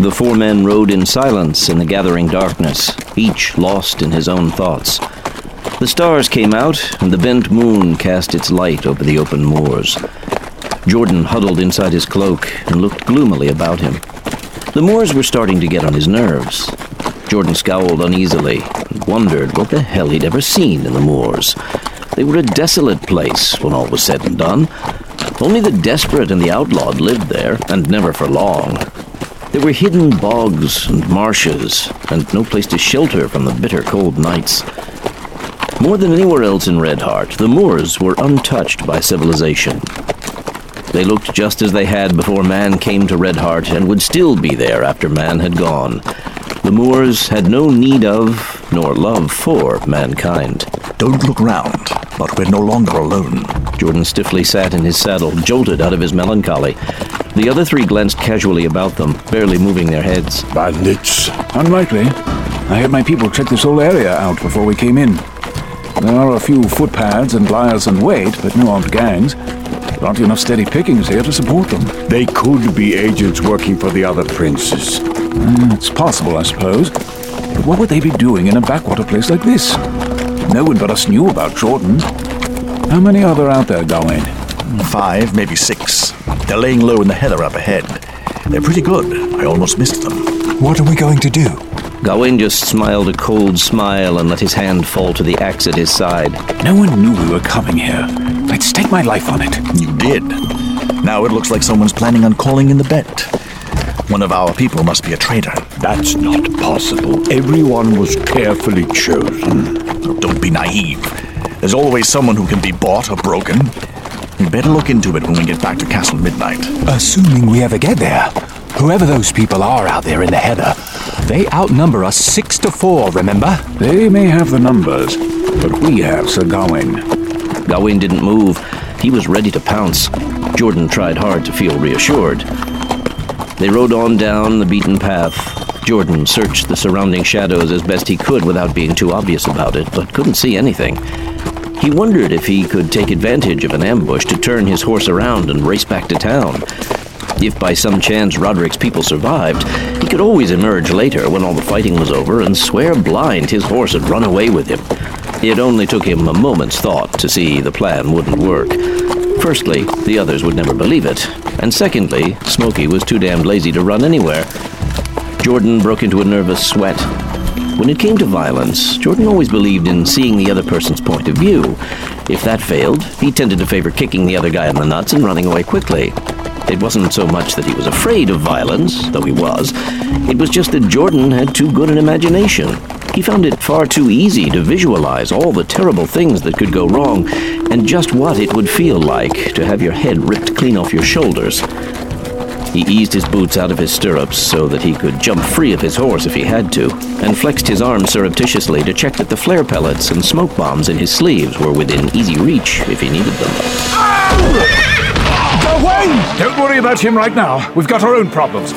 The four men rode in silence in the gathering darkness, each lost in his own thoughts. The stars came out, and the bent moon cast its light over the open moors. Jordan huddled inside his cloak and looked gloomily about him. The moors were starting to get on his nerves. Jordan scowled uneasily and wondered what the hell he'd ever seen in the moors. They were a desolate place when all was said and done. Only the desperate and the outlawed lived there, and never for long. There were hidden bogs and marshes, and no place to shelter from the bitter cold nights. More than anywhere else in Redheart, the moors were untouched by civilization. They looked just as they had before man came to Redheart, and would still be there after man had gone. The moors had no need of, nor love for, mankind. Don't look round, but we're no longer alone. Jordan stiffly sat in his saddle, jolted out of his melancholy. The other three glanced casually about them, barely moving their heads. Bandits. Unlikely. I had my people check this whole area out before we came in. There are a few footpads and liars in wait, but no armed gangs. There aren't enough steady pickings here to support them. They could be agents working for the other princes. It's possible, I suppose. But what would they be doing in a backwater place like this? No one but us knew about Jordan. How many are there out there, Gawain? 5, maybe 6. They're laying low in the heather up ahead. They're pretty good. I almost missed them. What are we going to do? Gawain just smiled a cold smile and let his hand fall to the axe at his side. No one knew we were coming here. I'd stake my life on it. You did. Now it looks like someone's planning on calling in the bet. One of our people must be a traitor. That's not possible. Everyone was carefully chosen. Don't be naive. There's always someone who can be bought or broken. We better look into it when we get back to Castle Midnight. Assuming we ever get there. Whoever those people are out there in the heather, they outnumber us 6-4, remember? They may have the numbers, but we have Sir Gawain. Gawain didn't move. He was ready to pounce. Jordan tried hard to feel reassured. They rode on down the beaten path. Jordan searched the surrounding shadows as best he could without being too obvious about it, but couldn't see anything. He wondered if he could take advantage of an ambush to turn his horse around and race back to town. If by some chance Roderick's people survived, he could always emerge later when all the fighting was over and swear blind his horse had run away with him. It only took him a moment's thought to see the plan wouldn't work. Firstly, the others would never believe it, and secondly, Smokey was too damned lazy to run anywhere. Jordan broke into a nervous sweat. When it came to violence, Jordan always believed in seeing the other person's point of view. If that failed, he tended to favor kicking the other guy in the nuts and running away quickly. It wasn't so much that he was afraid of violence, though he was. It was just that Jordan had too good an imagination. He found it far too easy to visualize all the terrible things that could go wrong, and just what it would feel like to have your head ripped clean off your shoulders. He eased his boots out of his stirrups so that he could jump free of his horse if he had to, and flexed his arm surreptitiously to check that the flare pellets and smoke bombs in his sleeves were within easy reach if he needed them. Gawain! Don't worry about him right now. We've got our own problems.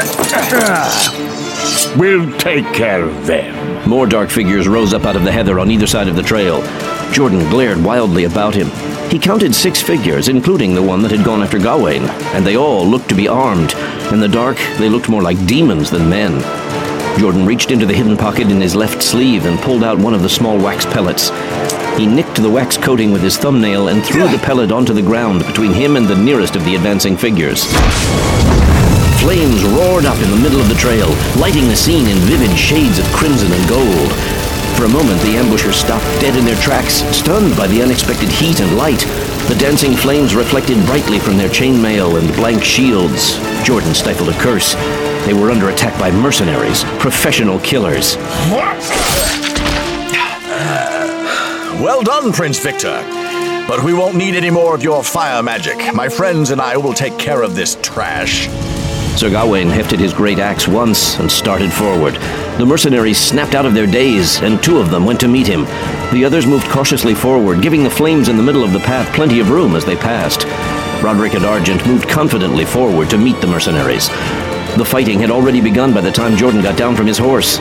We'll take care of them. More dark figures rose up out of the heather on either side of the trail. Jordan glared wildly about him. He counted 6 figures, including the one that had gone after Gawain, and they all looked to be armed. In the dark, they looked more like demons than men. Jordan reached into the hidden pocket in his left sleeve and pulled out one of the small wax pellets. He nicked the wax coating with his thumbnail and threw the pellet onto the ground between him and the nearest of the advancing figures. Flames roared up in the middle of the trail, lighting the scene in vivid shades of crimson and gold. For a moment, the ambushers stopped dead in their tracks, stunned by the unexpected heat and light. The dancing flames reflected brightly from their chainmail and blank shields. Jordan stifled a curse. They were under attack by mercenaries, professional killers. Well done, Prince Victor. But we won't need any more of your fire magic. My friends and I will take care of this trash. Sir Gawain hefted his great axe once and started forward. The mercenaries snapped out of their daze, and 2 of them went to meet him. The others moved cautiously forward, giving the flames in the middle of the path plenty of room as they passed. Roderick and Argent moved confidently forward to meet the mercenaries. The fighting had already begun by the time Jordan got down from his horse.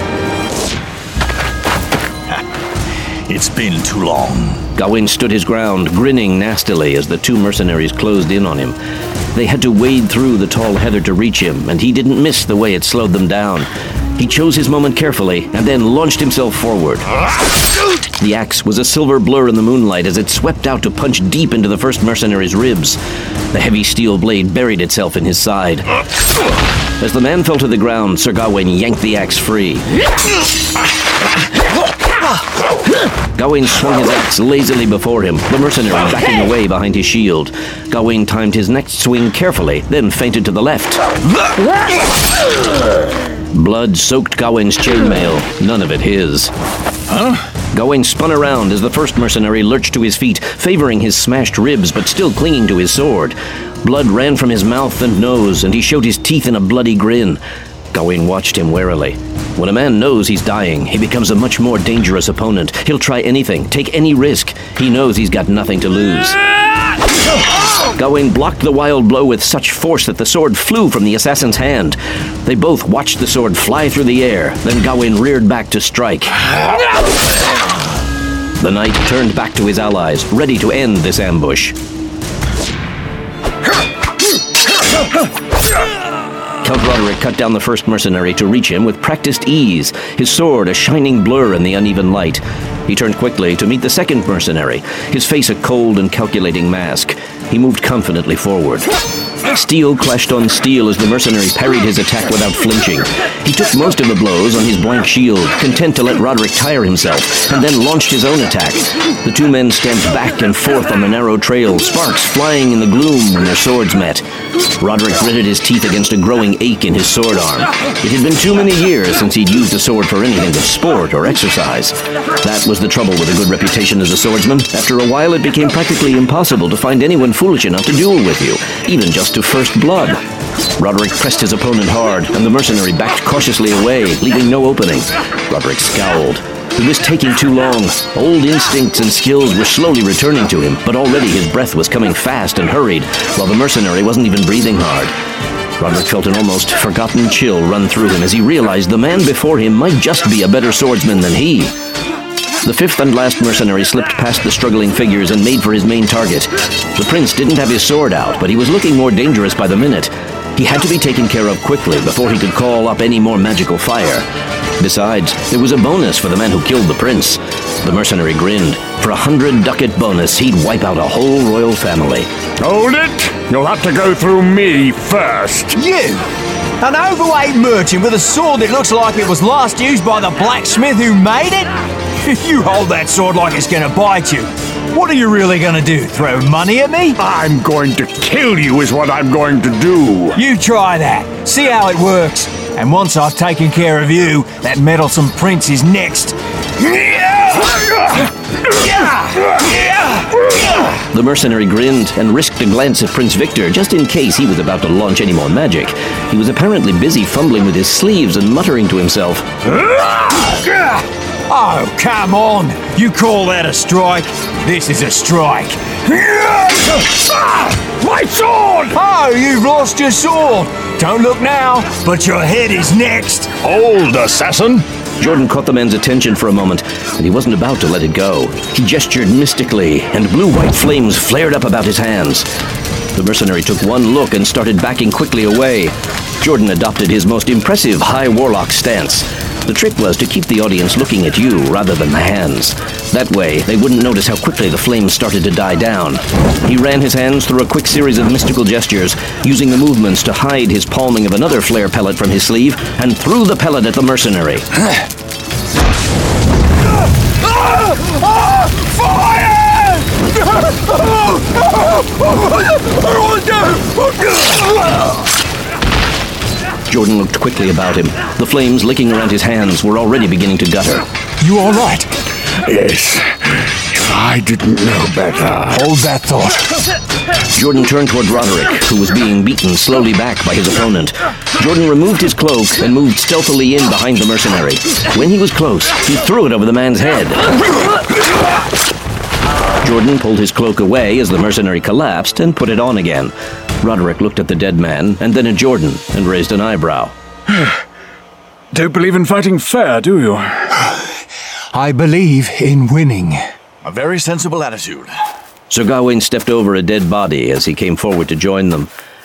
It's been too long. Gawain stood his ground, grinning nastily as the 2 mercenaries closed in on him. They had to wade through the tall heather to reach him, and he didn't miss the way it slowed them down. He chose his moment carefully and then launched himself forward. The axe was a silver blur in the moonlight as it swept out to punch deep into the first mercenary's ribs. The heavy steel blade buried itself in his side. As the man fell to the ground, Sir Gawain yanked the axe free. Gawain swung his axe lazily before him, the mercenary backing away behind his shield. Gawain timed his next swing carefully, then feinted to the left. Blood soaked Gawain's chainmail, none of it his. Gawain spun around as the first mercenary lurched to his feet, favoring his smashed ribs but still clinging to his sword. Blood ran from his mouth and nose, and he showed his teeth in a bloody grin. Gawain watched him warily. When a man knows he's dying, he becomes a much more dangerous opponent. He'll try anything, take any risk. He knows he's got nothing to lose. Gawain blocked the wild blow with such force that the sword flew from the assassin's hand. They both watched the sword fly through the air, then Gawain reared back to strike. The knight turned back to his allies, ready to end this ambush. Count Roderick cut down the first mercenary to reach him with practiced ease, his sword a shining blur in the uneven light. He turned quickly to meet the second mercenary, his face a cold and calculating mask. He moved confidently forward. Steel clashed on steel as the mercenary parried his attack without flinching. He took most of the blows on his blank shield, content to let Roderick tire himself, and then launched his own attack. The two men stamped back and forth on the narrow trail, sparks flying in the gloom when their swords met. Roderick gritted his teeth against a growing ache in his sword arm. It had been too many years since he'd used a sword for anything but sport or exercise. That was the trouble with a good reputation as a swordsman. After a while, it became practically impossible to find anyone foolish enough to duel with you, even just to first blood. Roderick pressed his opponent hard, and the mercenary backed cautiously away, leaving no opening. Roderick scowled. It was taking too long. Old instincts and skills were slowly returning to him, but already his breath was coming fast and hurried, while the mercenary wasn't even breathing hard. Roderick felt an almost forgotten chill run through him as he realized the man before him might just be a better swordsman than he. The fifth and last mercenary slipped past the struggling figures and made for his main target. The prince didn't have his sword out, but he was looking more dangerous by the minute. He had to be taken care of quickly before he could call up any more magical fire. Besides, there was a bonus for the man who killed the prince. The mercenary grinned. For 100 ducat bonus, he'd wipe out a whole royal family. Hold it! You'll have to go through me first. You! An overweight merchant with a sword that looks like it was last used by the blacksmith who made it? If you hold that sword like it's gonna bite you, what are you really gonna do? Throw money at me? I'm going to kill you is what I'm going to do. You try that. See how it works. And once I've taken care of you, that meddlesome prince is next. The mercenary grinned and risked a glance at Prince Victor just in case he was about to launch any more magic. He was apparently busy fumbling with his sleeves and muttering to himself. Oh, come on! You call that a strike? This is a strike. My sword! Oh, you've lost your sword! Don't look now, but your head is next! Hold, assassin! Jordan caught the man's attention for a moment, and he wasn't about to let it go. He gestured mystically, and blue-white flames flared up about his hands. The mercenary took one look and started backing quickly away. Jordan adopted his most impressive high warlock stance. The trick was to keep the audience looking at you rather than the hands. That way, they wouldn't notice how quickly the flames started to die down. He ran his hands through a quick series of mystical gestures, using the movements to hide his palming of another flare pellet from his sleeve, and threw the pellet at the mercenary. Jordan looked quickly about him. The flames licking around his hands were already beginning to gutter. You all right? Yes. If I didn't know better. Hold that thought. Jordan turned toward Roderick, who was being beaten slowly back by his opponent. Jordan removed his cloak and moved stealthily in behind the mercenary. When he was close, he threw it over the man's head. Jordan pulled his cloak away as the mercenary collapsed and put it on again. Roderick looked at the dead man and then at Jordan and raised an eyebrow. Don't believe in fighting fair, do you? I believe in winning. A very sensible attitude. Sir Gawain stepped over a dead body as he came forward to join them.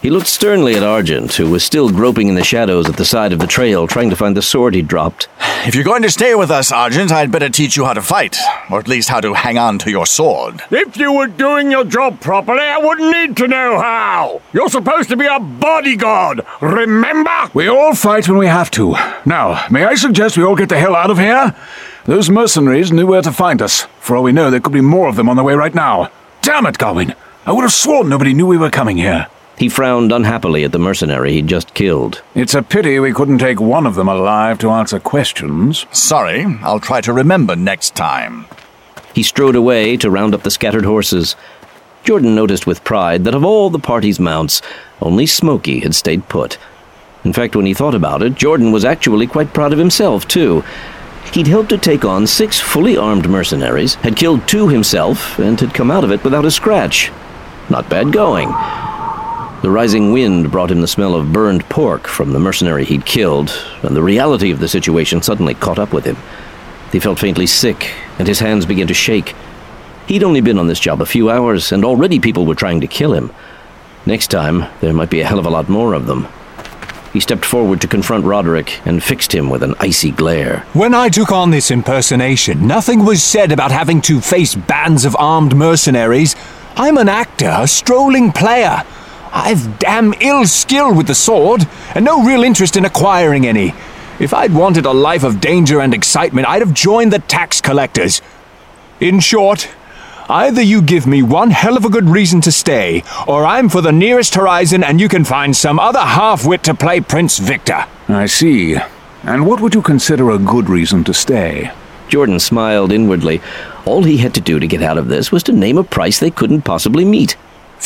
He looked sternly at Argent, who was still groping in the shadows at the side of the trail, trying to find the sword he'd dropped. If you're going to stay with us, Argent, I'd better teach you how to fight, or at least how to hang on to your sword. If you were doing your job properly, I wouldn't need to know how. You're supposed to be a bodyguard, remember? We all fight when we have to. Now, may I suggest we all get the hell out of here? Those mercenaries knew where to find us. For all we know, there could be more of them on the way right now. Damn it, Gawain! I would have sworn nobody knew we were coming here. He frowned unhappily at the mercenary he'd just killed. It's a pity we couldn't take one of them alive to answer questions. Sorry, I'll try to remember next time. He strode away to round up the scattered horses. Jordan noticed with pride that of all the party's mounts, only Smokey had stayed put. In fact, when he thought about it, Jordan was actually quite proud of himself, too. He'd helped to take on 6 fully armed mercenaries, had killed 2 himself, and had come out of it without a scratch. Not bad going. The rising wind brought him the smell of burned pork from the mercenary he'd killed, and the reality of the situation suddenly caught up with him. He felt faintly sick, and his hands began to shake. He'd only been on this job a few hours, and already people were trying to kill him. Next time, there might be a hell of a lot more of them. He stepped forward to confront Roderick and fixed him with an icy glare. When I took on this impersonation, nothing was said about having to face bands of armed mercenaries. I'm an actor, a strolling player. I've damn ill skill with the sword, and no real interest in acquiring any. If I'd wanted a life of danger and excitement, I'd have joined the tax collectors. In short, either you give me one hell of a good reason to stay, or I'm for the nearest horizon and you can find some other half-wit to play Prince Victor. I see. And what would you consider a good reason to stay? Jordan smiled inwardly. All he had to do to get out of this was to name a price they couldn't possibly meet.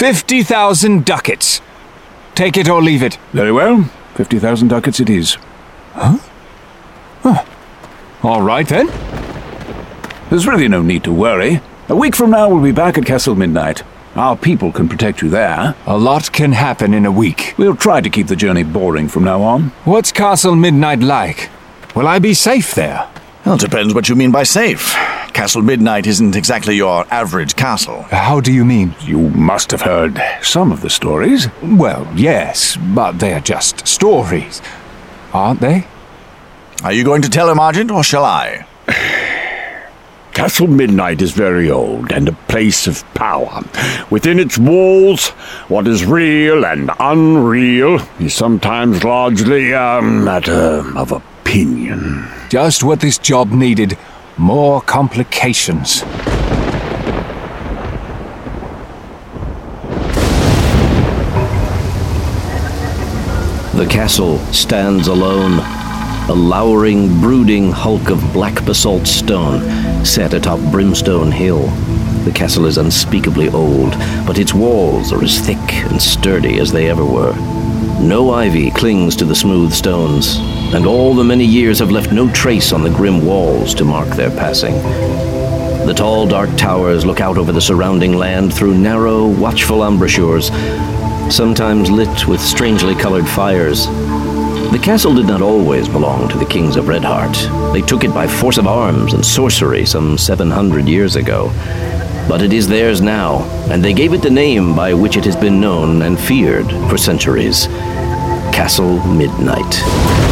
50,000 ducats. Take it or leave it. Very well. 50,000 ducats it is. Huh? Oh. All right, then. There's really no need to worry. A week from now, we'll be back at Castle Midnight. Our people can protect you there. A lot can happen in a week. We'll try to keep the journey boring from now on. What's Castle Midnight like? Will I be safe there? Well, it depends what you mean by safe. Castle Midnight isn't exactly your average castle. How do you mean? You must have heard some of the stories. Well, yes, but they're just stories, aren't they? Are you going to tell him, Argent, or shall I? Castle Midnight is very old and a place of power. Within its walls, what is real and unreal is sometimes largely a matter of opinion. Just what this job needed. More complications. The castle stands alone, a lowering, brooding hulk of black basalt stone set atop Brimstone Hill. The castle is unspeakably old, but its walls are as thick and sturdy as they ever were. No ivy clings to the smooth stones, and all the many years have left no trace on the grim walls to mark their passing. The tall, dark towers look out over the surrounding land through narrow, watchful embrasures, sometimes lit with strangely colored fires. The castle did not always belong to the kings of Redheart. They took it by force of arms and sorcery some 700 years ago. But it is theirs now, and they gave it the name by which it has been known and feared for centuries. Castle Midnight.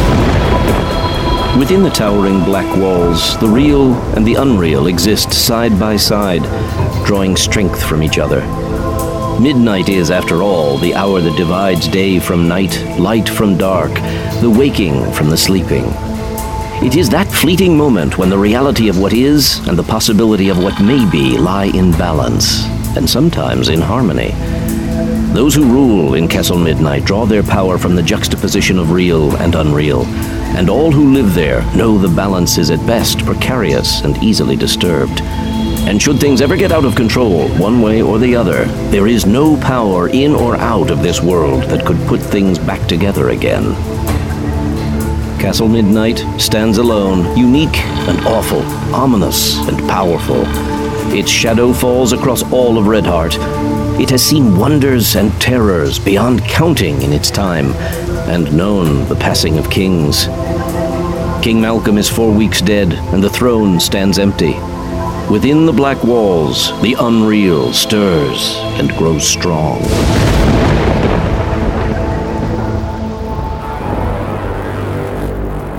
Within the towering black walls, the real and the unreal exist side by side, drawing strength from each other. Midnight is, after all, the hour that divides day from night, light from dark, the waking from the sleeping. It is that fleeting moment when the reality of what is and the possibility of what may be lie in balance, and sometimes in harmony. Those who rule in Castle Midnight draw their power from the juxtaposition of real and unreal, and all who live there know the balance is at best precarious and easily disturbed. And should things ever get out of control, one way or the other, there is no power in or out of this world that could put things back together again. Castle Midnight stands alone, unique and awful, ominous and powerful. Its shadow falls across all of Redheart. It has seen wonders and terrors beyond counting in its time, and known the passing of kings. King Malcolm is 4 weeks dead, and the throne stands empty. Within the black walls, the unreal stirs and grows strong.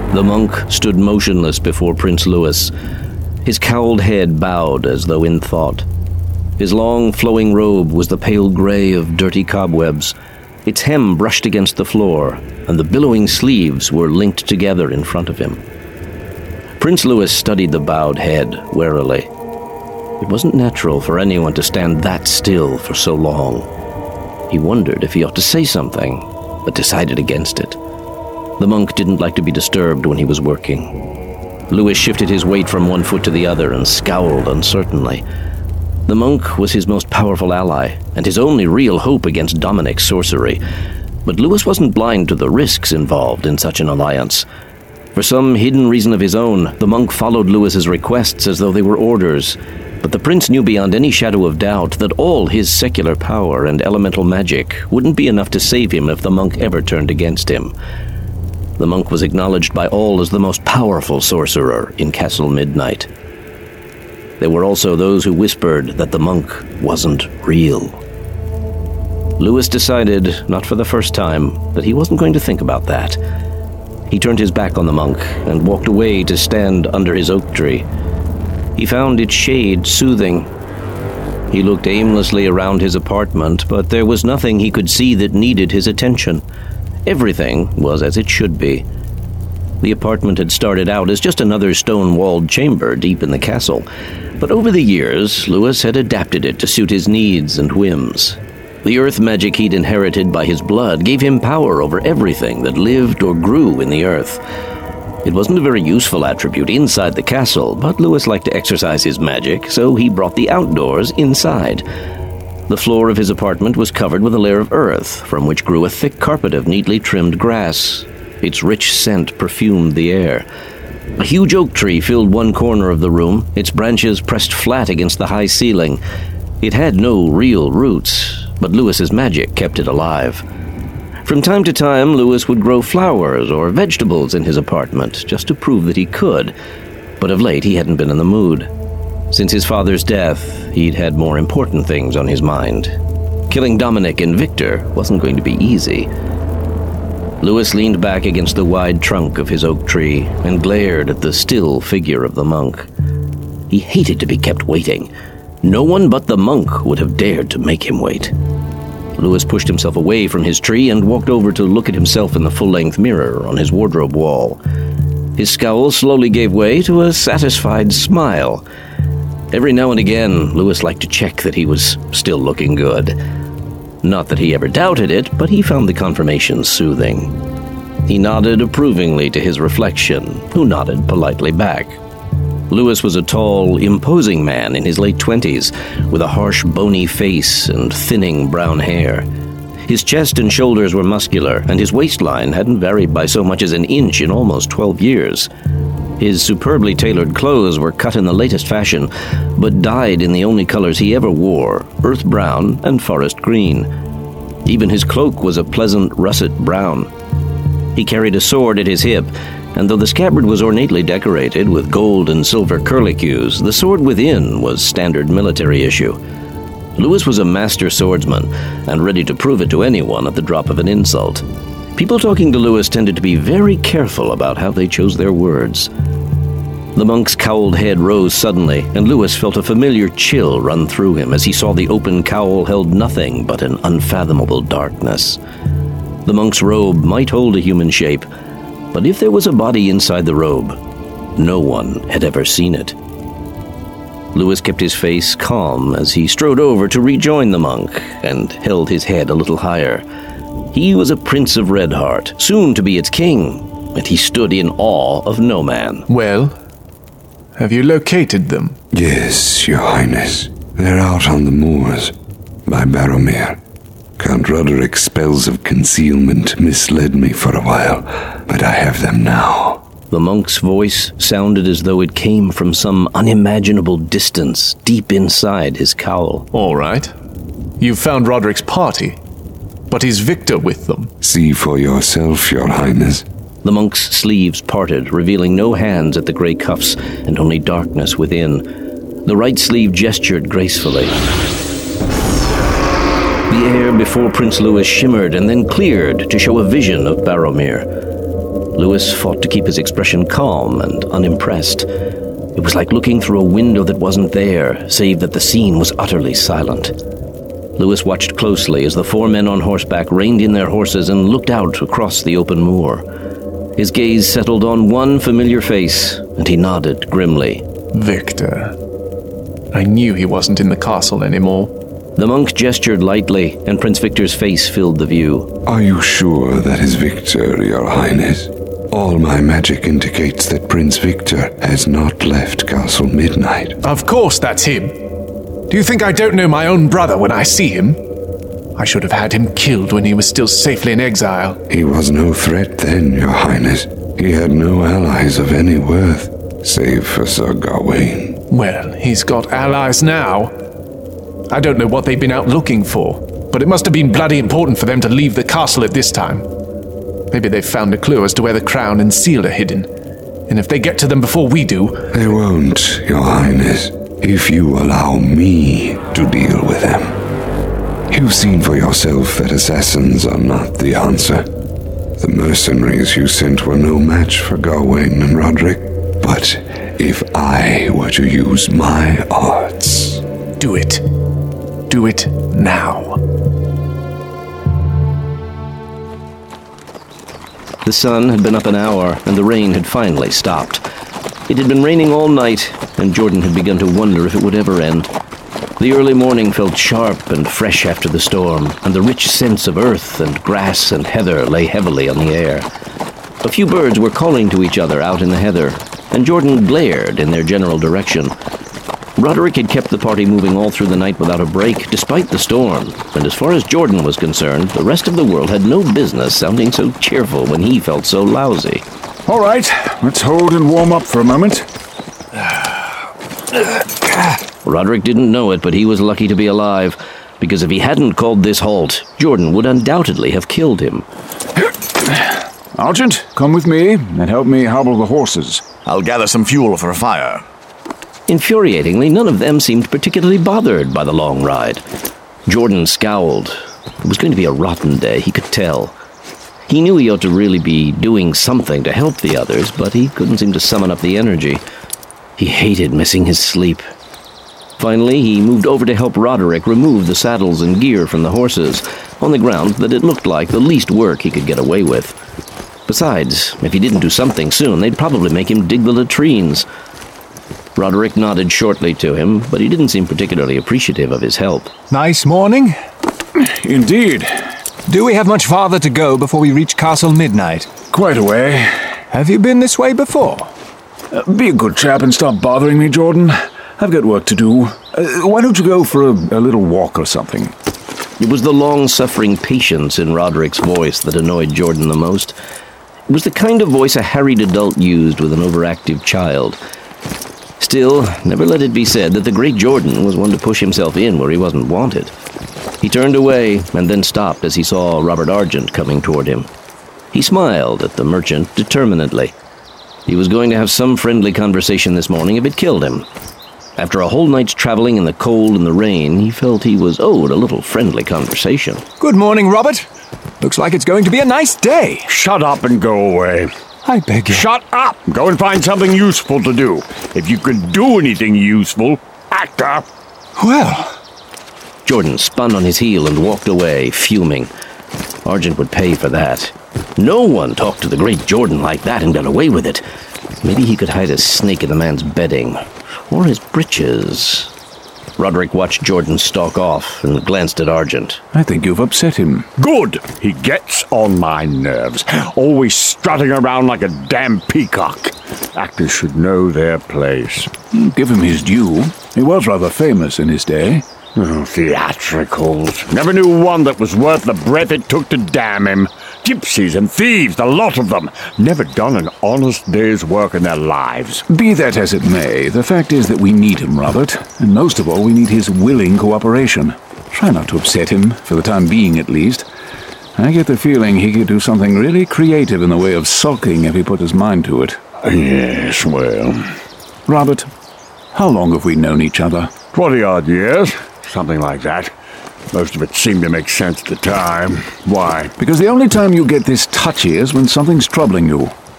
The monk stood motionless before Prince Louis. His cowled head bowed as though in thought. His long, flowing robe was the pale gray of dirty cobwebs. Its hem brushed against the floor, and the billowing sleeves were linked together in front of him. Prince Louis studied the bowed head warily. It wasn't natural for anyone to stand that still for so long. He wondered if he ought to say something, but decided against it. The monk didn't like to be disturbed when he was working. Louis shifted his weight from one foot to the other and scowled uncertainly. The monk was his most powerful ally, and his only real hope against Dominic's sorcery. But Louis wasn't blind to the risks involved in such an alliance. For some hidden reason of his own, the monk followed Louis's requests as though they were orders. But the prince knew beyond any shadow of doubt that all his secular power and elemental magic wouldn't be enough to save him if the monk ever turned against him. The monk was acknowledged by all as the most powerful sorcerer in Castle Midnight. There were also those who whispered that the monk wasn't real. Louis decided, not for the first time, that he wasn't going to think about that. He turned his back on the monk and walked away to stand under his oak tree. He found its shade soothing. He looked aimlessly around his apartment, but there was nothing he could see that needed his attention. Everything was as it should be. The apartment had started out as just another stone-walled chamber deep in the castle, but over the years, Louis had adapted it to suit his needs and whims. The earth magic he'd inherited by his blood gave him power over everything that lived or grew in the earth. It wasn't a very useful attribute inside the castle, but Louis liked to exercise his magic, so he brought the outdoors inside. The floor of his apartment was covered with a layer of earth, from which grew a thick carpet of neatly trimmed grass. Its rich scent perfumed the air. A huge oak tree filled one corner of the room, its branches pressed flat against the high ceiling. It had no real roots, but Louis's magic kept it alive. From time to time, Louis would grow flowers or vegetables in his apartment, just to prove that he could. But of late, he hadn't been in the mood. Since his father's death, he'd had more important things on his mind. Killing Dominic and Victor wasn't going to be easy. Louis leaned back against the wide trunk of his oak tree and glared at the still figure of the monk. He hated to be kept waiting. No one but the monk would have dared to make him wait. Louis pushed himself away from his tree and walked over to look at himself in the full-length mirror on his wardrobe wall. His scowl slowly gave way to a satisfied smile. Every now and again, Louis liked to check that he was still looking good. Not that he ever doubted it, but he found the confirmation soothing. He nodded approvingly to his reflection, who nodded politely back. Louis was a tall, imposing man in his late 20s, with a harsh, bony face and thinning brown hair. His chest and shoulders were muscular, and his waistline hadn't varied by so much as an inch in almost 12 years. His superbly tailored clothes were cut in the latest fashion, but dyed in the only colors he ever wore, earth brown and forest green. Even his cloak was a pleasant russet brown. He carried a sword at his hip, and though the scabbard was ornately decorated with gold and silver curlicues, the sword within was standard military issue. Louis was a master swordsman, and ready to prove it to anyone at the drop of an insult. People talking to Louis tended to be very careful about how they chose their words. The monk's cowled head rose suddenly, and Louis felt a familiar chill run through him as he saw the open cowl held nothing but an unfathomable darkness. The monk's robe might hold a human shape, but if there was a body inside the robe, no one had ever seen it. Louis kept his face calm as he strode over to rejoin the monk and held his head a little higher. He was a prince of Redheart, soon to be its king, and he stood in awe of no man. Well, have you located them? Yes, Your Highness. They're out on the moors by Barrowmere. Count Roderick's spells of concealment misled me for a while, but I have them now. The monk's voice sounded as though it came from some unimaginable distance deep inside his cowl. All right. You've found Roderick's party, but is Victor with them? See for yourself, Your Highness. The monk's sleeves parted, revealing no hands at the gray cuffs and only darkness within. The right sleeve gestured gracefully. The air before Prince Louis shimmered and then cleared to show a vision of Barrowmere. Lewis fought to keep his expression calm and unimpressed. It was like looking through a window that wasn't there, save that the scene was utterly silent. Lewis watched closely as the 4 men on horseback reined in their horses and looked out across the open moor. His gaze settled on one familiar face, and he nodded grimly. Victor. I knew he wasn't in the castle anymore. The monk gestured lightly, and Prince Victor's face filled the view. Are you sure that is Victor, Your Highness? All my magic indicates that Prince Victor has not left Castle Midnight. Of course that's him. Do you think I don't know my own brother when I see him? I should have had him killed when he was still safely in exile. He was no threat then, Your Highness. He had no allies of any worth, save for Sir Gawain. Well, he's got allies now. I don't know what they've been out looking for, but it must have been bloody important for them to leave the castle at this time. Maybe they've found a clue as to where the crown and seal are hidden. And if they get to them before we do... They won't, Your Highness, if you allow me to deal with them. You've seen for yourself that assassins are not the answer. The mercenaries you sent were no match for Gawain and Roderick. But if I were to use my arts... Do it. Do it now. The sun had been up an hour, and the rain had finally stopped. It had been raining all night, and Jordan had begun to wonder if it would ever end. The early morning felt sharp and fresh after the storm, and the rich scents of earth and grass and heather lay heavily on the air. A few birds were calling to each other out in the heather, and Jordan glared in their general direction. Roderick had kept the party moving all through the night without a break, despite the storm, and as far as Jordan was concerned, the rest of the world had no business sounding so cheerful when he felt so lousy. All right, let's hold and warm up for a moment. Roderick didn't know it, but he was lucky to be alive, because if he hadn't called this halt, Jordan would undoubtedly have killed him. Argent, come with me and help me hobble the horses. I'll gather some fuel for a fire. Infuriatingly, none of them seemed particularly bothered by the long ride. Jordan scowled. It was going to be a rotten day, he could tell. He knew he ought to really be doing something to help the others, but he couldn't seem to summon up the energy. He hated missing his sleep. Finally, he moved over to help Roderick remove the saddles and gear from the horses, on the ground that it looked like the least work he could get away with. Besides, if he didn't do something soon, they'd probably make him dig the latrines. Roderick nodded shortly to him, but he didn't seem particularly appreciative of his help. Nice morning. Indeed. Do we have much farther to go before we reach Castle Midnight? Quite a way. Have you been this way before? Be a good chap and stop bothering me, Jordan. I've got work to do. Why don't you go for a little walk or something? It was the long-suffering patience in Roderick's voice that annoyed Jordan the most. It was the kind of voice a harried adult used with an overactive child. Still, never let it be said that the great Jordan was one to push himself in where he wasn't wanted. He turned away and then stopped as he saw Robert Argent coming toward him. He smiled at the merchant determinedly. He was going to have some friendly conversation this morning if it killed him. After a whole night's traveling in the cold and the rain, he felt he was owed a little friendly conversation. Good morning, Robert. Looks like it's going to be a nice day. Shut up and go away. I beg you. Shut up! Go and find something useful to do. If you could do anything useful, act up. Well... Jordan spun on his heel and walked away, fuming. Argent would pay for that. No one talked to the great Jordan like that and got away with it. Maybe he could hide a snake in the man's bedding. Or his breeches. Roderick watched Jordan stalk off and glanced at Argent. I think you've upset him. Good! He gets on my nerves. Always strutting around like a damn peacock. Actors should know their place. Give him his due. He was rather famous in his day. Oh, theatricals. Never knew one that was worth the breath it took to damn him. Gypsies and thieves, the lot of them. Never done an honest day's work in their lives. Be that as it may, the fact is that we need him, Robert. And most of all, we need his willing cooperation. Try not to upset him, for the time being at least. I get the feeling he could do something really creative in the way of sulking if he put his mind to it. Yes, well... Robert, how long have we known each other? 20-odd years. Something like that. Most of it seemed to make sense at the time. Why? Because the only time you get this touchy is when something's troubling you.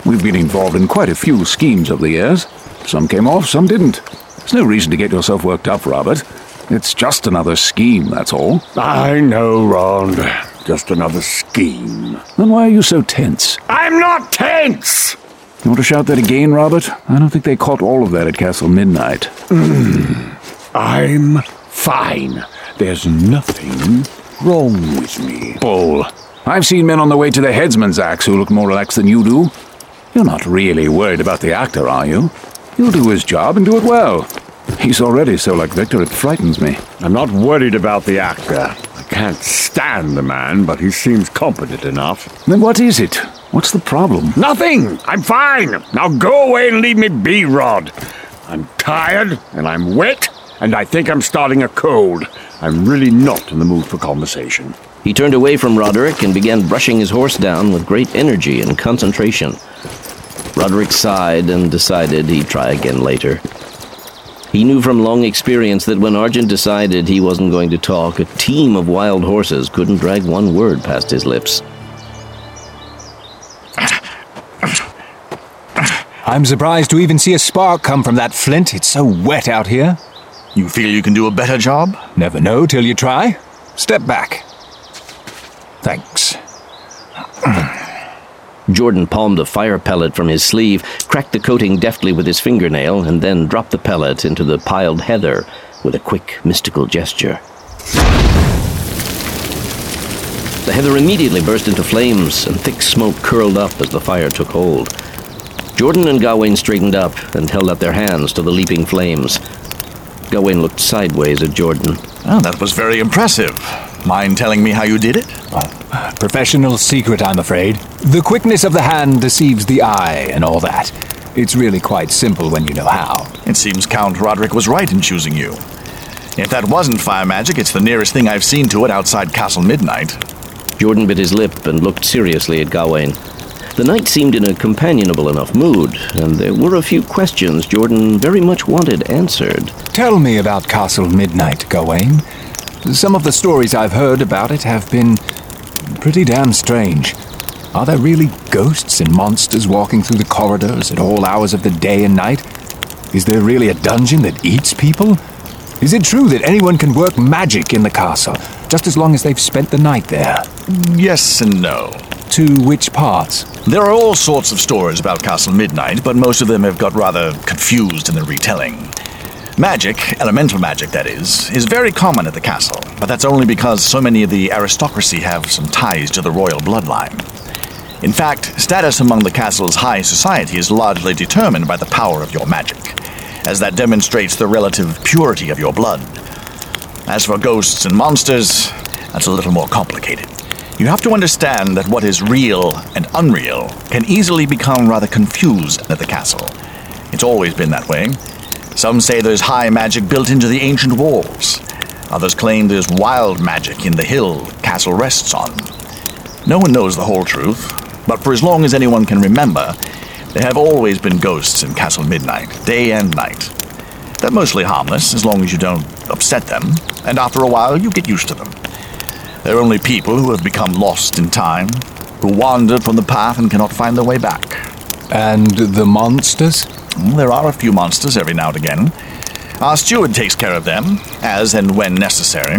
We've been involved in quite a few schemes over the years. Some came off, some didn't. There's no reason to get yourself worked up, Robert. It's just another scheme, that's all. I know, Ron. Just another scheme. Then why are you so tense? I'm not tense! You want to shout that again, Robert? I don't think they caught all of that at Castle Midnight. I'm fine. There's nothing wrong with me. Bull. I've seen men on the way to the headsman's axe who look more relaxed than you do. You're not really worried about the actor, are you? He'll do his job and do it well. He's already so like Victor, it frightens me. I'm not worried about the actor. I can't stand the man, but he seems competent enough. Then what is it? What's the problem? Nothing! I'm fine! Now go away and leave me be, Rod. I'm tired, and I'm wet, and I think I'm starting a cold. I'm really not in the mood for conversation. He turned away from Roderick and began brushing his horse down with great energy and concentration. Roderick sighed and decided he'd try again later. He knew from long experience that when Argent decided he wasn't going to talk, a team of wild horses couldn't drag one word past his lips. I'm surprised to even see a spark come from that flint. It's so wet out here. You feel you can do a better job? Never know till you try. Step back. Thanks. Jordan palmed a fire pellet from his sleeve, cracked the coating deftly with his fingernail, and then dropped the pellet into the piled heather with a quick, mystical gesture. The heather immediately burst into flames, and thick smoke curled up as the fire took hold. Jordan and Gawain straightened up and held out their hands to the leaping flames. Gawain looked sideways at Jordan. Oh, that was very impressive. Mind telling me how you did it? Professional secret, I'm afraid. The quickness of the hand deceives the eye and all that. It's really quite simple when you know how. It seems Count Roderick was right in choosing you. If that wasn't fire magic, it's the nearest thing I've seen to it outside Castle Midnight. Jordan bit his lip and looked seriously at Gawain. The knight seemed in a companionable enough mood, and there were a few questions Jordan very much wanted answered. Tell me about Castle Midnight, Gawain. Some of the stories I've heard about it have been pretty damn strange. Are there really ghosts and monsters walking through the corridors at all hours of the day and night? Is there really a dungeon that eats people? Is it true that anyone can work magic in the castle, just as long as they've spent the night there? Yes and no. To which parts? There are all sorts of stories about Castle Midnight, but most of them have got rather confused in the retelling. Magic, elemental magic that is very common at the castle, but that's only because so many of the aristocracy have some ties to the royal bloodline. In fact, status among the castle's high society is largely determined by the power of your magic, as that demonstrates the relative purity of your blood. As for ghosts and monsters, that's a little more complicated. You have to understand that what is real and unreal can easily become rather confused at the castle. It's always been that way. Some say there's high magic built into the ancient walls. Others claim there's wild magic in the hill the castle rests on. No one knows the whole truth, but for as long as anyone can remember, there have always been ghosts in Castle Midnight, day and night. They're mostly harmless as long as you don't upset them, and after a while you get used to them. They're only people who have become lost in time, who wandered from the path and cannot find their way back. And the monsters? There are a few monsters every now and again. Our steward takes care of them, as and when necessary.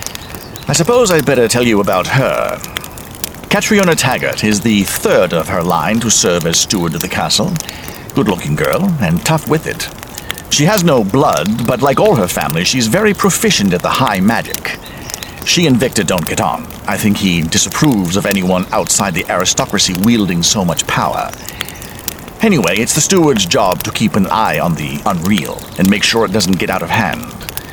I suppose I'd better tell you about her. Catriona Taggart is the third of her line to serve as steward of the castle. Good-looking girl, and tough with it. She has no blood, but like all her family, she's very proficient at the high magic. She and Victor don't get on. I think he disapproves of anyone outside the aristocracy wielding so much power. Anyway, it's the steward's job to keep an eye on the unreal and make sure it doesn't get out of hand.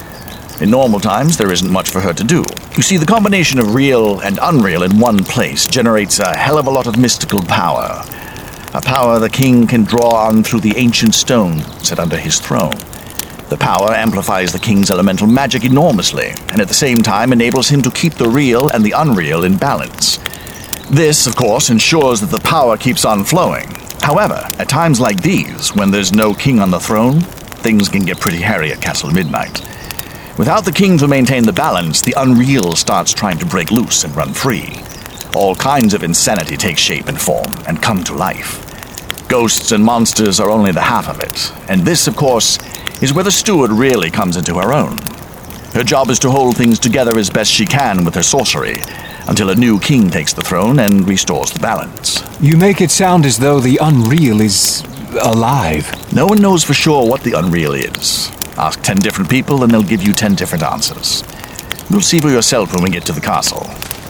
In normal times, there isn't much for her to do. You see, the combination of real and unreal in one place generates a hell of a lot of mystical power. A power the king can draw on through the ancient stone set under his throne. The power amplifies the king's elemental magic enormously, and at the same time enables him to keep the real and the unreal in balance. This, of course, ensures that the power keeps on flowing. However, at times like these, when there's no king on the throne, things can get pretty hairy at Castle Midnight. Without the king to maintain the balance, the unreal starts trying to break loose and run free. All kinds of insanity take shape and form and come to life. Ghosts and monsters are only the half of it, and this, of course, is where the steward really comes into her own. Her job is to hold things together as best she can with her sorcery, until a new king takes the throne and restores the balance. You make it sound as though the Unreal is alive. No one knows for sure what the Unreal is. Ask 10 different people and they'll give you 10 different answers. You'll see for yourself when we get to the castle.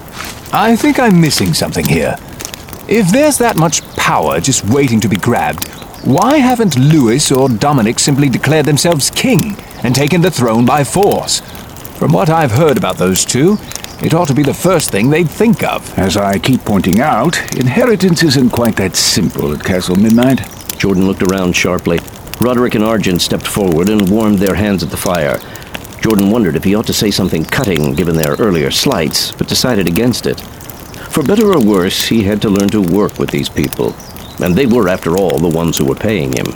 I think I'm missing something here. If there's that much power just waiting to be grabbed, why haven't Louis or Dominic simply declared themselves king and taken the throne by force? From what I've heard about those two, it ought to be the first thing they'd think of. As I keep pointing out, inheritance isn't quite that simple at Castle Midnight. Jordan looked around sharply. Roderick and Argent stepped forward and warmed their hands at the fire. Jordan wondered if he ought to say something cutting given their earlier slights, but decided against it. For better or worse, he had to learn to work with these people. And they were, after all, the ones who were paying him.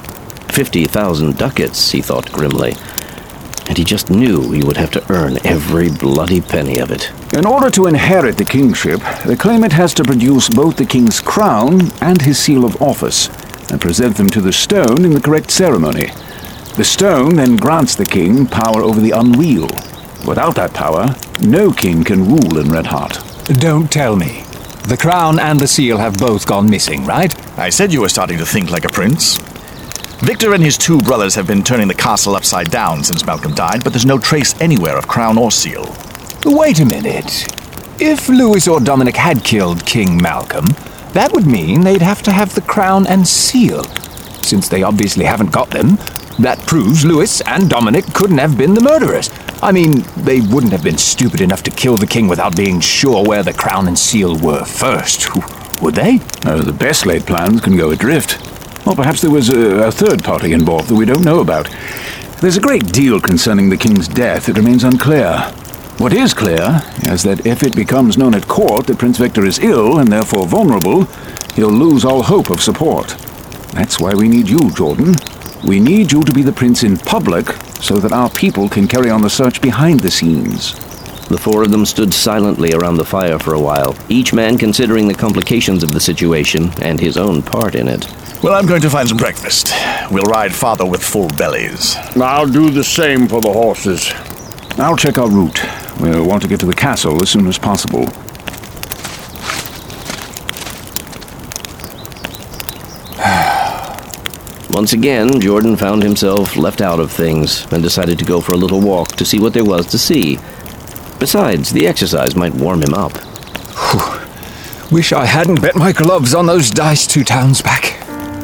50,000 ducats, he thought grimly. And he just knew he would have to earn every bloody penny of it. In order to inherit the kingship, the claimant has to produce both the king's crown and his seal of office, and present them to the stone in the correct ceremony. The stone then grants the king power over the Unreal. Without that power, no king can rule in Redheart. Don't tell me. The crown and the seal have both gone missing, right? I said you were starting to think like a prince. Victor and his 2 brothers have been turning the castle upside down since Malcolm died, but there's no trace anywhere of crown or seal. Wait a minute. If Louis or Dominic had killed King Malcolm, that would mean they'd have to have the crown and seal. Since they obviously haven't got them, that proves Louis and Dominic couldn't have been the murderers. I mean, they wouldn't have been stupid enough to kill the king without being sure where the crown and seal were first, would they? The best laid plans can go adrift. Or perhaps there was a third party involved that we don't know about. There's a great deal concerning the king's death that remains unclear. What is clear is that if it becomes known at court that Prince Victor is ill and therefore vulnerable, he'll lose all hope of support. That's why we need you, Jordan. We need you to be the prince in public so that our people can carry on the search behind the scenes. The 4 of them stood silently around the fire for a while, each man considering the complications of the situation and his own part in it. Well, I'm going to find some breakfast. We'll ride farther with full bellies. I'll do the same for the horses. I'll check our route. We'll want to get to the castle as soon as possible. Once again, Jordan found himself left out of things and decided to go for a little walk to see what there was to see. Besides, the exercise might warm him up. Wish I hadn't bet my gloves on those dice 2 towns back.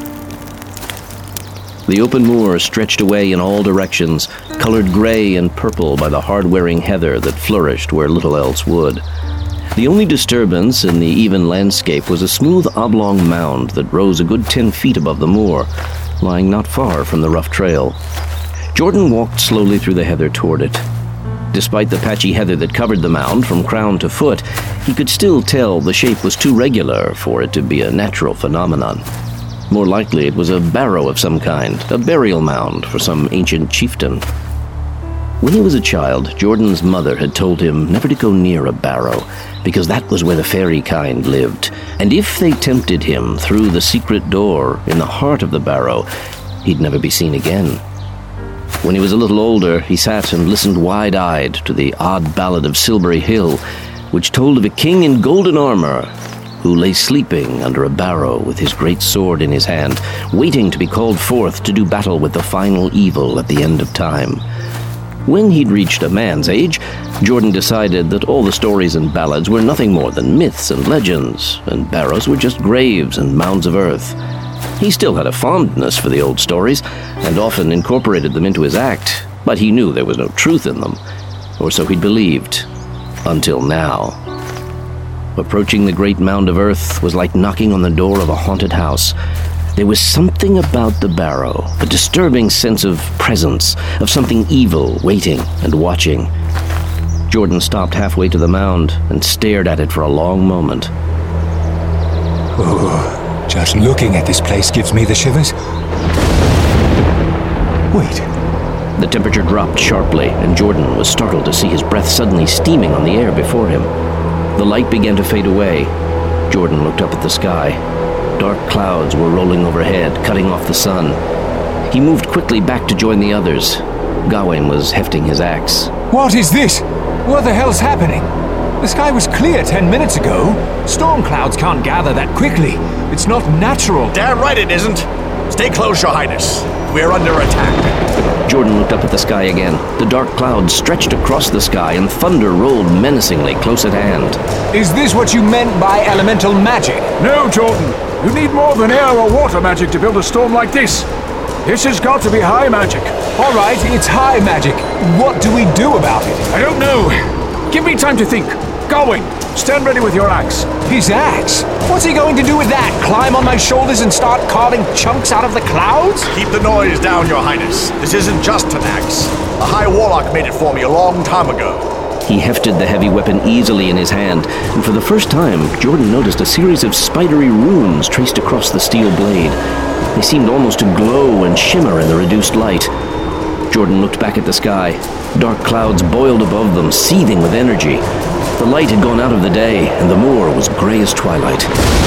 The open moor stretched away in all directions, colored gray and purple by the hard-wearing heather that flourished where little else would. The only disturbance in the even landscape was a smooth oblong mound that rose a good 10 feet above the moor, lying not far from the rough trail. Jordan walked slowly through the heather toward it. Despite the patchy heather that covered the mound from crown to foot, he could still tell the shape was too regular for it to be a natural phenomenon. More likely it was a barrow of some kind, a burial mound for some ancient chieftain. When he was a child, Jordan's mother had told him never to go near a barrow, because that was where the fairy kind lived, and if they tempted him through the secret door in the heart of the barrow, he'd never be seen again. When he was a little older, he sat and listened wide-eyed to the odd ballad of Silbury Hill, which told of a king in golden armor who lay sleeping under a barrow with his great sword in his hand, waiting to be called forth to do battle with the final evil at the end of time. When he'd reached a man's age, Jordan decided that all the stories and ballads were nothing more than myths and legends, and barrows were just graves and mounds of earth. He still had a fondness for the old stories, and often incorporated them into his act, but he knew there was no truth in them, or so he'd believed, until now. Approaching the great mound of earth was like knocking on the door of a haunted house. There was something about the barrow, a disturbing sense of presence, of something evil waiting and watching. Jordan stopped halfway to the mound and stared at it for a long moment. Oh, just looking at this place gives me the shivers. Wait. The temperature dropped sharply, and Jordan was startled to see his breath suddenly steaming on the air before him. The light began to fade away. Jordan looked up at the sky. Dark clouds were rolling overhead, cutting off the sun. He moved quickly back to join the others. Gawain was hefting his axe. What is this? What the hell's happening? The sky was clear 10 minutes ago. Storm clouds can't gather that quickly. It's not natural. Damn right it isn't. Stay close, Your Highness. We're under attack. Jordan looked up at the sky again. The dark clouds stretched across the sky and thunder rolled menacingly close at hand. Is this what you meant by elemental magic? No, Jordan. You need more than air or water magic to build a storm like this. This has got to be high magic. All right, it's high magic. What do we do about it? I don't know. Give me time to think. Gawain, stand ready with your axe. His axe? What's he going to do with that? Climb on my shoulders and start carving chunks out of the clouds? Keep the noise down, Your Highness. This isn't just an axe. A high warlock made it for me a long time ago. He hefted the heavy weapon easily in his hand, and for the first time, Jordan noticed a series of spidery runes traced across the steel blade. They seemed almost to glow and shimmer in the reduced light. Jordan looked back at the sky. Dark clouds boiled above them, seething with energy. The light had gone out of the day, and the moor was gray as twilight.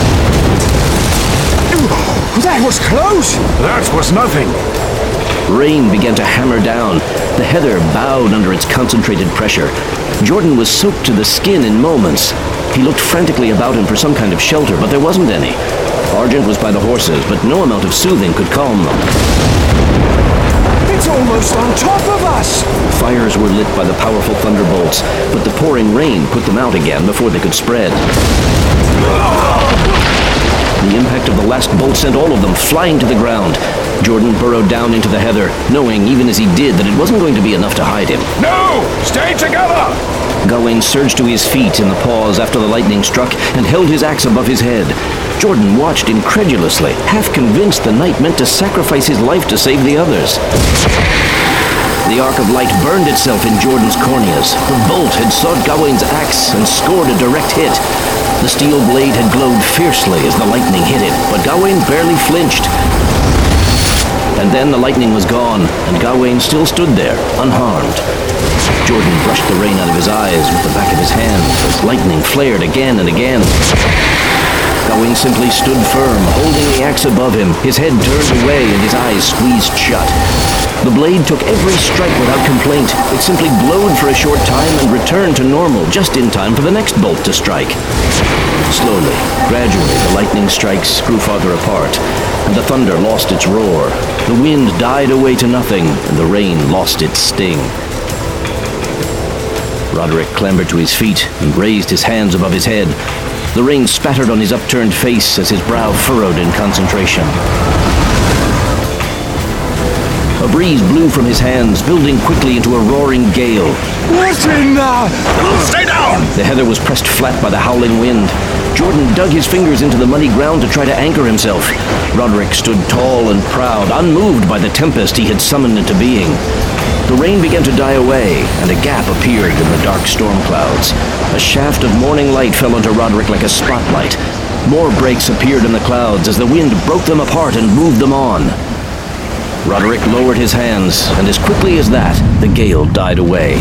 That was close! That was nothing. Rain began to hammer down. The heather bowed under its concentrated pressure. Jordan was soaked to the skin in moments. He looked frantically about him for some kind of shelter, but there wasn't any. Argent was by the horses, but no amount of soothing could calm them. It's almost on top of us! Fires were lit by the powerful thunderbolts, but the pouring rain put them out again before they could spread. The impact of the last bolt sent all of them flying to the ground. Jordan burrowed down into the heather, knowing, even as he did, that it wasn't going to be enough to hide him. No! Stay together! Gawain surged to his feet in the pause after the lightning struck and held his axe above his head. Jordan watched incredulously, half convinced the knight meant to sacrifice his life to save the others. The arc of light burned itself in Jordan's corneas. The bolt had sought Gawain's axe and scored a direct hit. The steel blade had glowed fiercely as the lightning hit it, but Gawain barely flinched. And then the lightning was gone, and Gawain still stood there, unharmed. Jordan brushed the rain out of his eyes with the back of his hand as lightning flared again and again. Gawain simply stood firm, holding the axe above him, his head turned away and his eyes squeezed shut. The blade took every strike without complaint. It simply glowed for a short time and returned to normal just in time for the next bolt to strike. Slowly, gradually, the lightning strikes grew farther apart, and the thunder lost its roar. The wind died away to nothing, and the rain lost its sting. Roderick clambered to his feet and raised his hands above his head. The rain spattered on his upturned face as his brow furrowed in concentration. A breeze blew from his hands, building quickly into a roaring gale. What in the... Stay down! The heather was pressed flat by the howling wind. Jordan dug his fingers into the muddy ground to try to anchor himself. Roderick stood tall and proud, unmoved by the tempest he had summoned into being. The rain began to die away, and a gap appeared in the dark storm clouds. A shaft of morning light fell onto Roderick like a spotlight. More breaks appeared in the clouds as the wind broke them apart and moved them on. Roderick lowered his hands, and as quickly as that, the gale died away.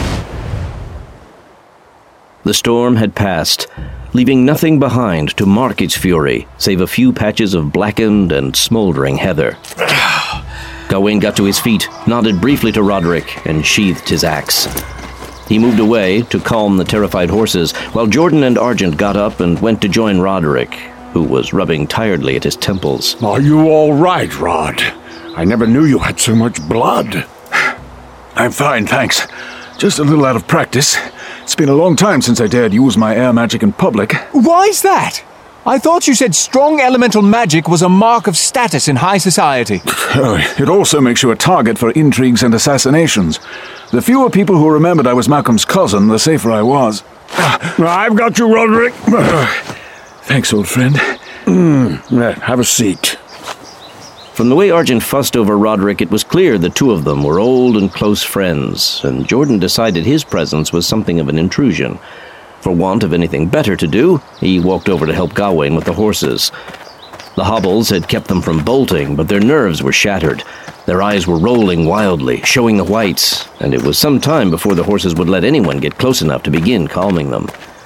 The storm had passed, leaving nothing behind to mark its fury, save a few patches of blackened and smoldering heather. Gawain got to his feet, nodded briefly to Roderick, and sheathed his axe. He moved away to calm the terrified horses, while Jordan and Argent got up and went to join Roderick, who was rubbing tiredly at his temples. Are you all right, Rod? I never knew you had so much blood. I'm fine, thanks. Just a little out of practice. It's been a long time since I dared use my air magic in public. Why's that? I thought you said strong elemental magic was a mark of status in high society. It also makes you a target for intrigues and assassinations. The fewer people who remembered I was Malcolm's cousin, the safer I was. I've got you, Roderick. Thanks, old friend. Have a seat. From the way Argent fussed over Roderick, it was clear the two of them were old and close friends, and Jordan decided his presence was something of an intrusion. For want of anything better to do, he walked over to help Gawain with the horses. The hobbles had kept them from bolting, but their nerves were shattered. Their eyes were rolling wildly, showing the whites, and it was some time before the horses would let anyone get close enough to begin calming them.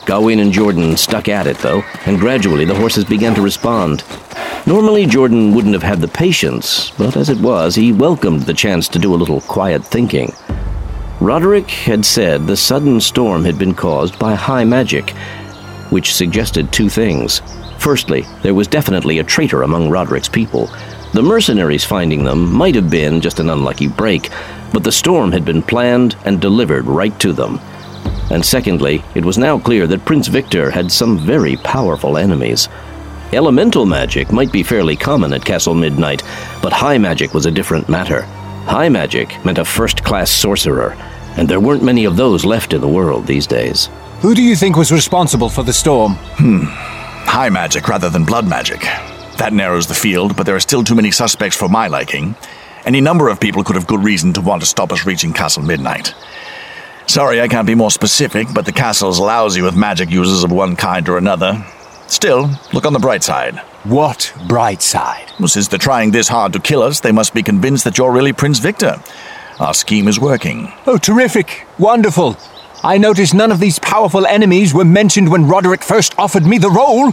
Gawain and Jordan stuck at it, though, and gradually the horses began to respond. Normally, Jordan wouldn't have had the patience, but as it was, he welcomed the chance to do a little quiet thinking. Roderick had said the sudden storm had been caused by high magic, which suggested two things. Firstly, there was definitely a traitor among Roderick's people. The mercenaries finding them might have been just an unlucky break, but the storm had been planned and delivered right to them. And secondly, it was now clear that Prince Victor had some very powerful enemies. Elemental magic might be fairly common at Castle Midnight, but high magic was a different matter. High magic meant a first-class sorcerer, and there weren't many of those left in the world these days. Who do you think was responsible for the storm? High magic rather than blood magic. That narrows the field, but there are still too many suspects for my liking. Any number of people could have good reason to want to stop us reaching Castle Midnight. Sorry, I can't be more specific, but the castle's lousy with magic users of one kind or another. Still, look on the bright side. What bright side? Well, since they're trying this hard to kill us, they must be convinced that you're really Prince Victor. Our scheme is working. Oh, terrific. Wonderful. I noticed none of these powerful enemies were mentioned when Roderick first offered me the role.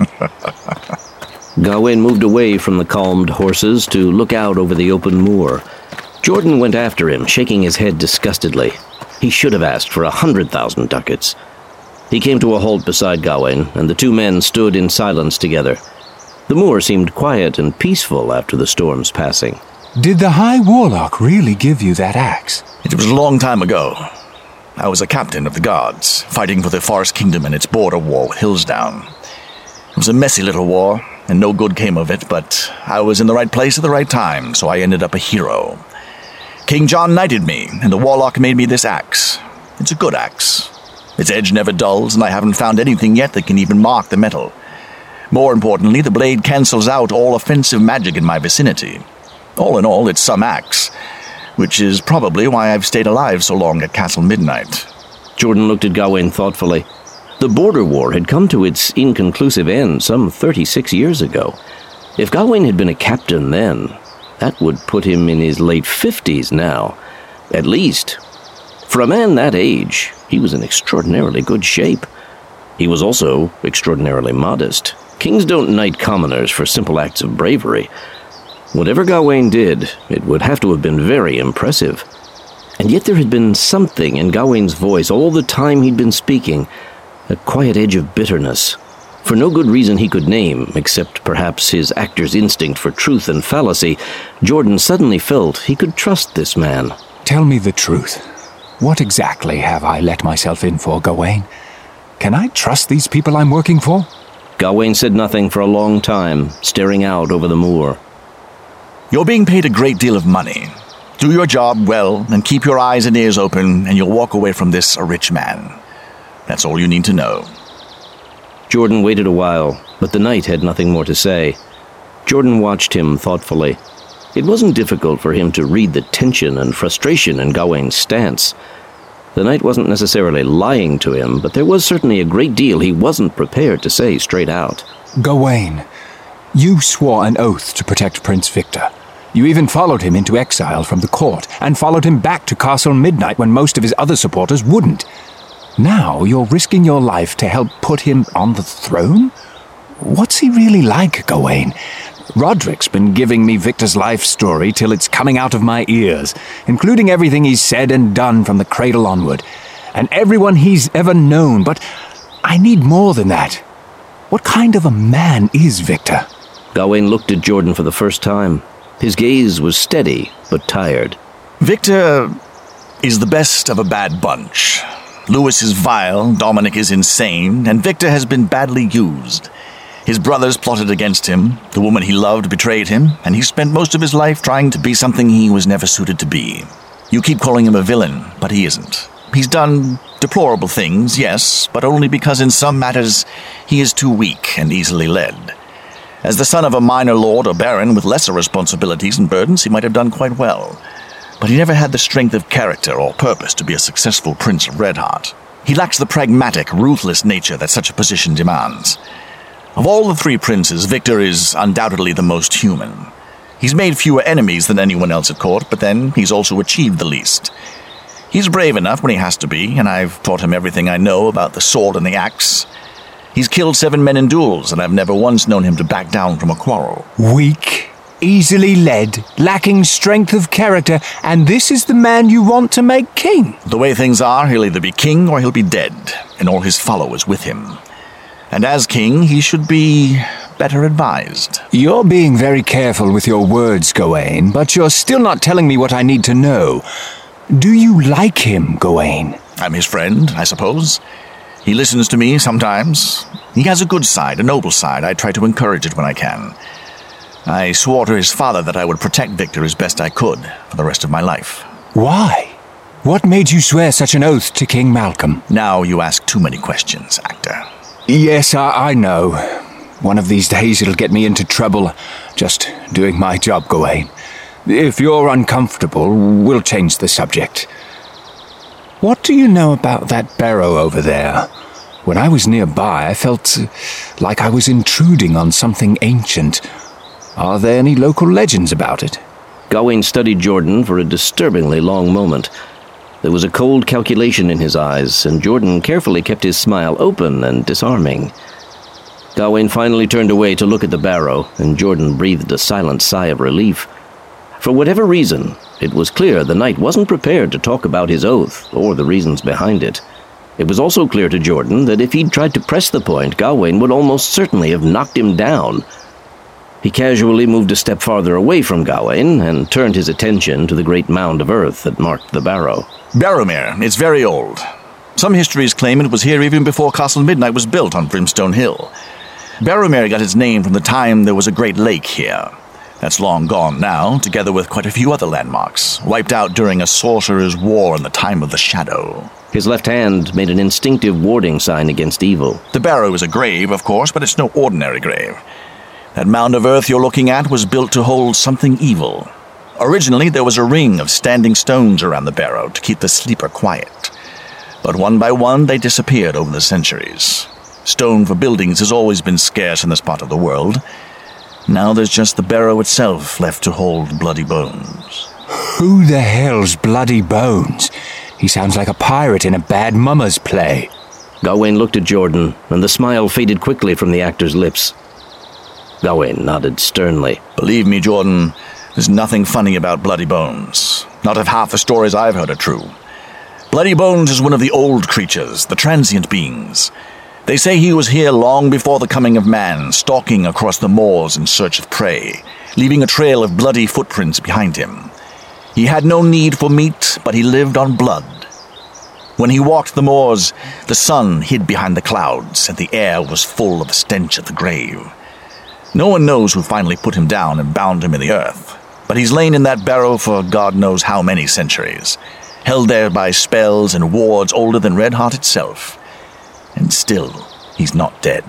Gawain moved away from the calmed horses to look out over the open moor. Jordan went after him, shaking his head disgustedly. He should have asked for 100,000 ducats. He came to a halt beside Gawain, and the two men stood in silence together. The moor seemed quiet and peaceful after the storm's passing. Did the High Warlock really give you that axe? It was a long time ago. I was a captain of the guards, fighting for the Forest Kingdom and its border war with Hillsdown. It was a messy little war, and no good came of it, but I was in the right place at the right time, so I ended up a hero. King John knighted me, and the Warlock made me this axe. It's a good axe. Its edge never dulls, and I haven't found anything yet that can even mark the metal. More importantly, the blade cancels out all offensive magic in my vicinity. All in all, it's some axe, which is probably why I've stayed alive so long at Castle Midnight. Jordan looked at Gawain thoughtfully. The border war had come to its inconclusive end some 36 years ago. If Gawain had been a captain then, that would put him in his late 50s now. At least. For a man that age, he was in extraordinarily good shape. He was also extraordinarily modest. Kings don't knight commoners for simple acts of bravery. Whatever Gawain did, it would have to have been very impressive. And yet there had been something in Gawain's voice all the time he'd been speaking, a quiet edge of bitterness. For no good reason he could name, except perhaps his actor's instinct for truth and fallacy, Jordan suddenly felt he could trust this man. Tell me the truth. What exactly have I let myself in for, Gawain? Can I trust these people I'm working for? Gawain said nothing for a long time, staring out over the moor. You're being paid a great deal of money. Do your job well and keep your eyes and ears open, and you'll walk away from this a rich man. That's all you need to know. Jordan waited a while, but the knight had nothing more to say. Jordan watched him thoughtfully. It wasn't difficult for him to read the tension and frustration in Gawain's stance. The knight wasn't necessarily lying to him, but there was certainly a great deal he wasn't prepared to say straight out. Gawain, you swore an oath to protect Prince Victor. You even followed him into exile from the court, and followed him back to Castle Midnight when most of his other supporters wouldn't. Now you're risking your life to help put him on the throne? What's he really like, Gawain? Roderick's been giving me Victor's life story till it's coming out of my ears, including everything he's said and done from the cradle onward, and everyone he's ever known, but I need more than that. What kind of a man is Victor? Gawain looked at Jordan for the first time. His gaze was steady, but tired. Victor is the best of a bad bunch. Louis is vile, Dominic is insane, and Victor has been badly used. His brothers plotted against him, the woman he loved betrayed him, and he spent most of his life trying to be something he was never suited to be. You keep calling him a villain, but he isn't. He's done deplorable things, yes, but only because in some matters he is too weak and easily led. As the son of a minor lord or baron with lesser responsibilities and burdens, he might have done quite well. But he never had the strength of character or purpose to be a successful Prince of Redheart. He lacks the pragmatic, ruthless nature that such a position demands. Of all the three princes, Victor is undoubtedly the most human. He's made fewer enemies than anyone else at court, but then he's also achieved the least. He's brave enough when he has to be, and I've taught him everything I know about the sword and the axe. He's killed 7 men in duels, and I've never once known him to back down from a quarrel. Weak, easily led, lacking strength of character, and this is the man you want to make king? The way things are, he'll either be king or he'll be dead, and all his followers with him. And as king, he should be better advised. You're being very careful with your words, Gawain, but you're still not telling me what I need to know. Do you like him, Gawain? I'm his friend, I suppose. He listens to me sometimes. He has a good side, a noble side. I try to encourage it when I can. I swore to his father that I would protect Victor as best I could for the rest of my life. Why? What made you swear such an oath to King Malcolm? Now you ask too many questions, actor. Yes, I know. One of these days it'll get me into trouble, just doing my job, Gawain. If you're uncomfortable, we'll change the subject. What do you know about that barrow over there? When I was nearby, I felt like I was intruding on something ancient. Are there any local legends about it? Gawain studied Jordan for a disturbingly long moment. There was a cold calculation in his eyes, and Jordan carefully kept his smile open and disarming. Gawain finally turned away to look at the barrow, and Jordan breathed a silent sigh of relief. For whatever reason, it was clear the knight wasn't prepared to talk about his oath or the reasons behind it. It was also clear to Jordan that if he'd tried to press the point, Gawain would almost certainly have knocked him down. He casually moved a step farther away from Gawain and turned his attention to the great mound of earth that marked the barrow. Barrowmere, it's very old. Some histories claim it was here even before Castle Midnight was built on Brimstone Hill. Barrowmere got its name from the time there was a great lake here. That's long gone now, together with quite a few other landmarks, wiped out during a sorcerer's war in the time of the Shadow. His left hand made an instinctive warding sign against evil. The barrow is a grave, of course, but it's no ordinary grave. That mound of earth you're looking at was built to hold something evil. Originally, there was a ring of standing stones around the barrow to keep the sleeper quiet. But one by one, they disappeared over the centuries. Stone for buildings has always been scarce in this part of the world. Now there's just the barrow itself left to hold Bloody Bones. Who the hell's Bloody Bones? He sounds like a pirate in a bad mummer's play. Gawain looked at Jordan, and the smile faded quickly from the actor's lips. Gawain nodded sternly. Believe me, Jordan, there's nothing funny about Bloody Bones. Not if half the stories I've heard are true. Bloody Bones is one of the old creatures, the transient beings. They say he was here long before the coming of man, stalking across the moors in search of prey, leaving a trail of bloody footprints behind him. He had no need for meat, but he lived on blood. When he walked the moors, the sun hid behind the clouds, and the air was full of the stench of the grave. No one knows who finally put him down and bound him in the earth, but he's lain in that barrow for God knows how many centuries, held there by spells and wards older than Redheart itself. And still, he's not dead.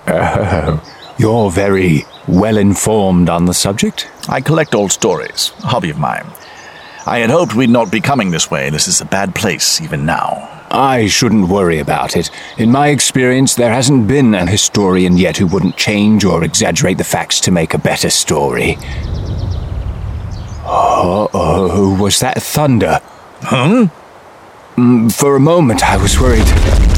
You're very well-informed on the subject. I collect old stories, a hobby of mine. I had hoped we'd not be coming this way. This is a bad place, even now. I shouldn't worry about it. In my experience, there hasn't been an historian yet who wouldn't change or exaggerate the facts to make a better story. Uh-oh, was that thunder? Huh? For a moment, I was worried.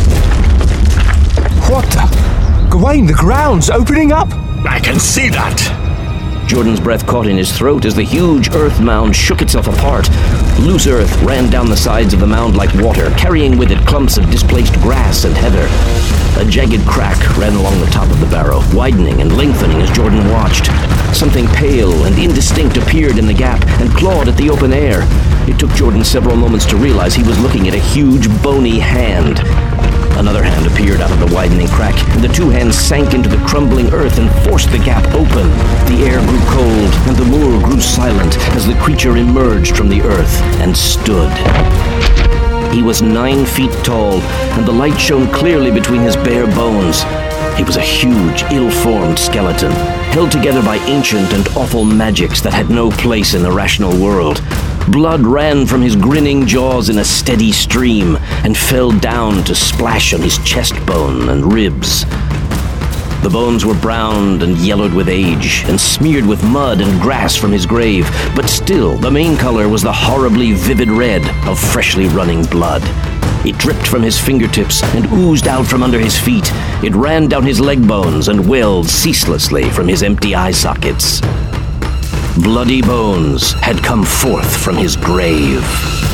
What the? Gawain, the ground's opening up! I can see that! Jordan's breath caught in his throat as the huge earth mound shook itself apart. Loose earth ran down the sides of the mound like water, carrying with it clumps of displaced grass and heather. A jagged crack ran along the top of the barrow, widening and lengthening as Jordan watched. Something pale and indistinct appeared in the gap and clawed at the open air. It took Jordan several moments to realize he was looking at a huge, bony hand. Another hand appeared out of the widening crack, and the two hands sank into the crumbling earth and forced the gap open. The air grew cold, and the moor grew silent as the creature emerged from the earth and stood. He was 9 feet tall, and the light shone clearly between his bare bones. He was a huge, ill-formed skeleton, held together by ancient and awful magics that had no place in the rational world. Blood ran from his grinning jaws in a steady stream and fell down to splash on his chest bone and ribs. The bones were browned and yellowed with age, and smeared with mud and grass from his grave, but still the main color was the horribly vivid red of freshly running blood. It dripped from his fingertips and oozed out from under his feet. It ran down his leg bones and welled ceaselessly from his empty eye sockets. Bloody bones had come forth from his grave.